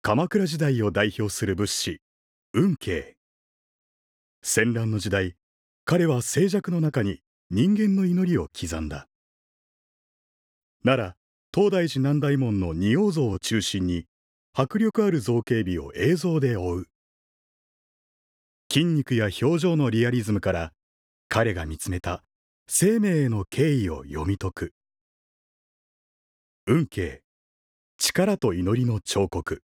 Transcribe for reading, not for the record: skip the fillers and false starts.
鎌倉時代を代表する仏師、運慶。戦乱の時代、彼は静寂の中に人間の祈りを刻んだ。奈良、東大寺南大門の仁王像を中心に、迫力ある造形美を映像で追う。筋肉や表情のリアリズムから、彼が見つめた生命への敬意を読み解く。運慶、力と祈りの彫刻。